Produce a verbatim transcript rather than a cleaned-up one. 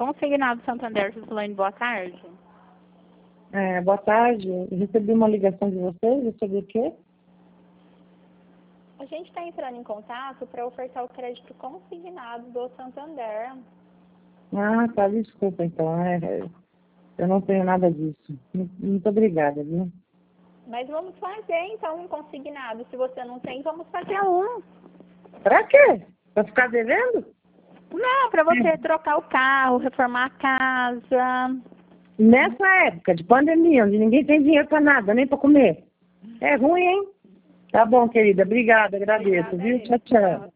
Consignado Santander, Gislaine, boa tarde. É, boa tarde. Eu recebi uma ligação de vocês. Sobre o quê? A gente está entrando em contato para ofertar o crédito consignado do Santander. Ah, tá. Desculpa, então. É, eu não tenho nada disso. Muito obrigada, viu? Mas vamos fazer, então, um consignado. Se você não tem, vamos fazer um. Pra quê? Pra ficar devendo? Não, para você é. trocar o carro, reformar a casa. Nessa época de pandemia, onde ninguém tem dinheiro pra nada, nem pra comer. É ruim, hein? Tá bom, querida. Obrigada, agradeço, Obrigada, viu? Tchau, tchau.